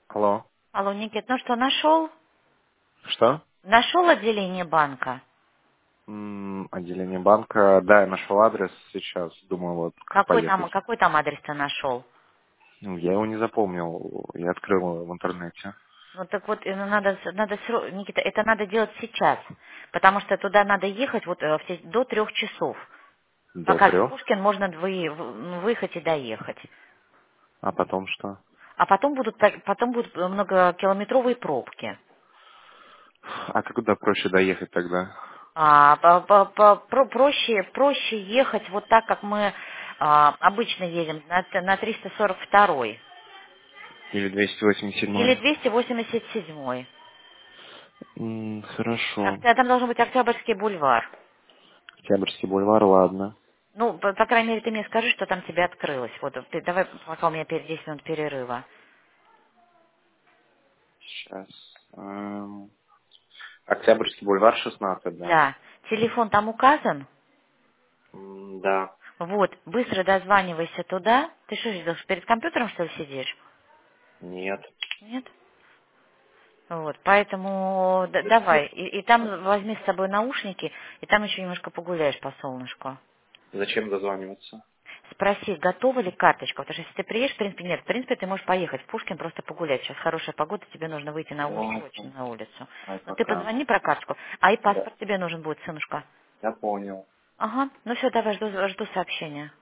Алло. Алло, Никит, ну что, нашел? Что? Нашел отделение банка? Отделение банка. Да, я нашел адрес сейчас. Думаю, вот как поехать. Какой там адрес ты нашел? Я его не запомнил. Я открыл его в интернете. Ну так вот, Никита, это надо делать сейчас, потому что туда надо ехать до 3 часов. До Пока в 3. Пушкин можно выехать и доехать. А потом что? А потом будут многокилометровые пробки. А куда проще доехать тогда? Проще ехать вот так, как мы обычно едем, на 342 Или 287? или 287. Хорошо. Там должен быть Октябрьский бульвар. Октябрьский бульвар, ладно. Ну, по крайней мере, ты мне скажи, что там тебе открылось. Давай, пока у меня 10 минут перерыва. Сейчас. Октябрьский бульвар 16, да? Да. Телефон там указан? Да. Вот, быстро дозванивайся туда. Ты что же делаешь, перед компьютером, что ли, сидишь? Нет. Нет? Вот, поэтому давай. И там возьми с собой наушники, и там еще немножко погуляешь по солнышку. Зачем дозваниваться? Спроси, готова ли карточка, потому что если ты приедешь, в принципе, нет, в принципе, ты можешь поехать в Пушкин просто погулять. Сейчас хорошая погода, тебе нужно выйти срочно Ладно. на улицу. Ай, Но ты пока. позвони про карточку, а и Да. паспорт тебе нужен будет, сынушка. Я понял. Ага, ну все, давай, жду сообщения.